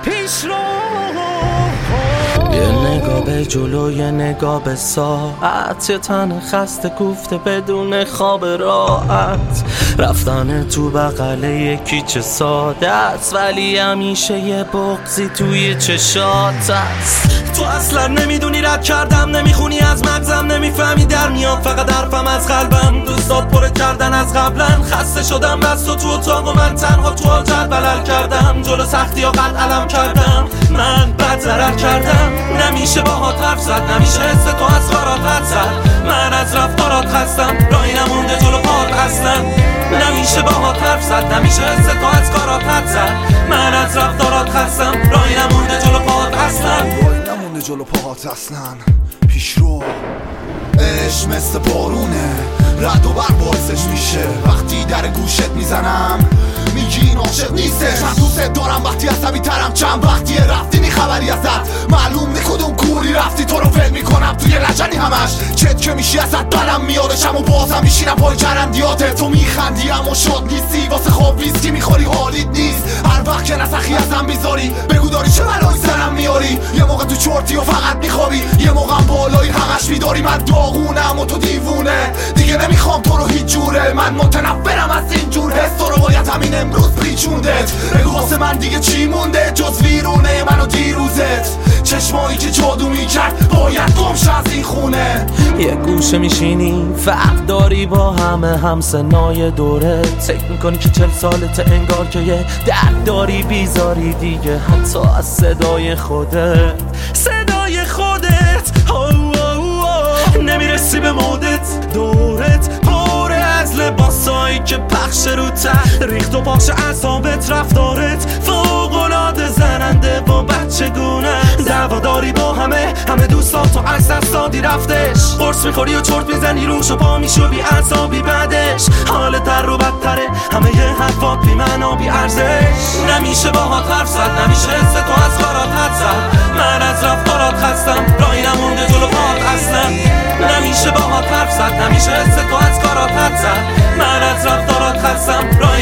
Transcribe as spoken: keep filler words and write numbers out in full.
پیش رو. یه نگاه به جلو یه نگاه به ساعت، یه تن خسته کوفته بدون خواب راحت، رفتن تو بغل یکی چه ساده است ولی همیشه یه بغضی توی چشات است. تو اصلا نمیدونی رد کردم، نمیخونی از مغزم، نمیفهمی در میاد فقط حرفم از قلبم. دوستات پر کردن از قبلا، خسته شدم بس تو تو اتاق و من تنها تو حاجت بلل کردم. جلو سختی ها قد علم کردم، من بد ضرر کردم. نمیشه باهات حرف زد، نمیشه حس تو از کارات رد زد. من از رفتارات خستم، راهی نمونده جلو پات اصلا. نمیشه باهات حرف زد، نمیشه حس تو از کارات رد زد. من از رفتارات خستم، راهی نمونده جلو پات اصلا. راهی نمونده جلو پات اصلا. پیش رو. عشق مثل بارونه، رد و بر باعثش میشه. وقتی در گوشت میزنم میگی این عاشق نیستش. من دوست دارم وقتی عصبی ترم، چند وقتیه رفتی نی خبری ازت. معلوم نی کدوم کوری رفتی، تو رو ول میکنم توی لجنی همش. چت که میشی ازت بدم میادشم و بازم میشینم پای چرندیاته. تو میخندی اما شاد نیستی، واسه خواب ویسکی میخوری حالیت نیست. هر وقت که نسخی ازم بیزاری بگو داری چه بلایی سرم میاری. یه موقع تو چرتی و فقط میخوابی، یه موقع بالایی همش میداری. من داغونم و تو دیوونه، دیگه نمیخوام تو رو هیچ جوره. من متنفرم از این جور حس، تو رو باید همین امروز پیچوندت. بگو واسه من دیگه چی مونده جز ویرونه من و دیروزت. چشمایی که جادو میکرد باید گمش از این خونه. یه گوشه میشینی فرق داری با همه همسنای دوره. فکر میکنی که چل سالت انگار که یه درد داری بیزاری دیگه حتی از صدای خودت. صدای خودت نمیرسی به مودت. دورت پاره از لباسایی که پخش رو ته ریخت و پاش اعصابت. رفتارت فوق‌العاده زننده و بچگونه. دعواداری با همه همه دوستات تو از دست دادی رفتش. قرص میخوری و چرت میزنی روش و پا میشو بی اعصابی بعدش. حالت در رو بدتره، همه یه حرفات بی معنا بی ارزش. نمیشه باهات حرف زد، نمیشه حس تو از کارات حد زد. من از رفتارات خستم، راهی نمونده جلو پات اصلا. نمیشه باهات حرف زد، نمیشه حس تو از کارات حد زد. من از رفتارات خستم.